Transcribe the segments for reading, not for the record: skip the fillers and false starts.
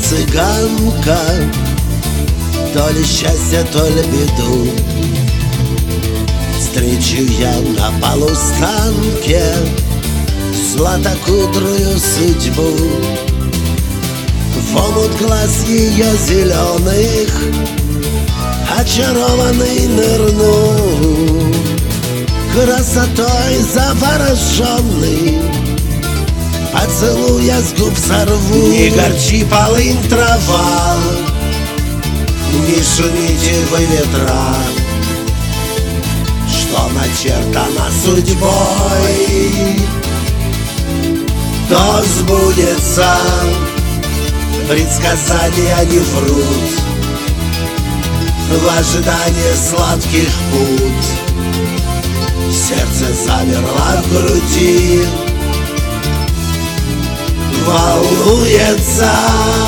цыганка, то ли счастье, то ли беду. Встречу я на полустанке златокудрую судьбу. В омут глаз ее зеленых очарованный нырну, красотой завороженный поцелуя с губ сорву. Не горчи, полынь, трава, не шумите вы, ветра, что начертано судьбой, то сбудется. Предсказания не врут, в ожидании сладких пут. Сердце замерло в груди, волнуется.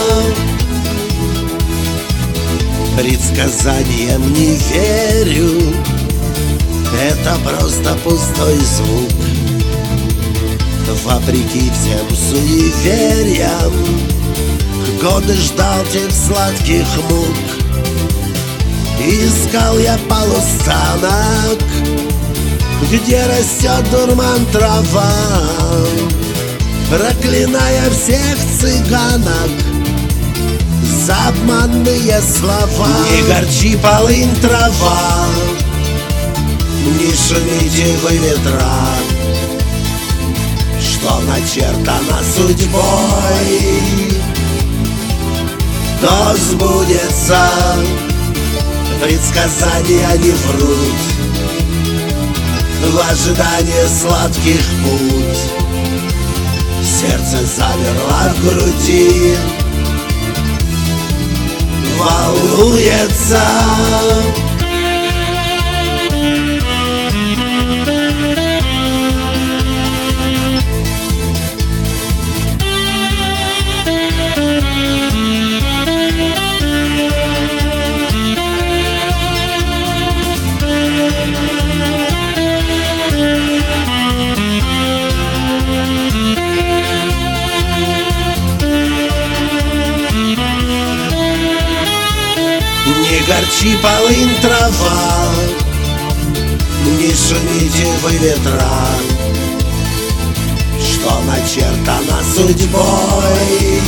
Предсказаниям не верю, это просто пустой звук. Вопреки всем суевериям годы ждал тех сладких мук. Искал я полустанок, где растет дурман трава, проклиная всех цыганок за обманные слова. Не горчи, полынь, трава, не шумите вы, ветра, что начертано судьбой, то сбудется. Предсказания не врут, в ожидании сладких пут. Сердце замерло в груди, волнуется. Не горчи, полынь, трава, не шумите вы, ветра, что начертано судьбой,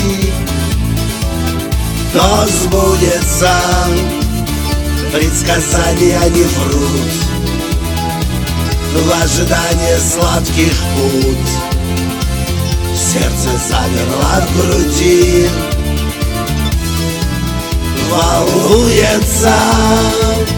то сбудется. Предсказания не врут, в ожидании сладких пут. Сердце замерло в груди, волнуется.